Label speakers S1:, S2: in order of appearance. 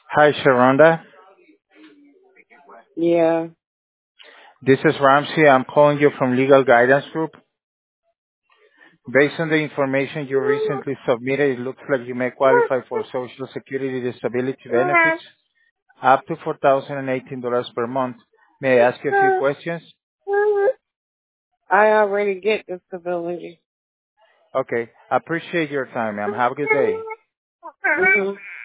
S1: Hi, Sharonda.
S2: Yeah.
S1: This is Ramsey. I'm calling you from Legal Guidance Group. Based on the information you recently submitted, it looks like you may qualify for Social Security disability benefits up to $4,018 per month. May I ask you a few questions?
S2: I already get disability.
S1: Okay. Appreciate your time, ma'am. Have a good day.
S2: Mhm.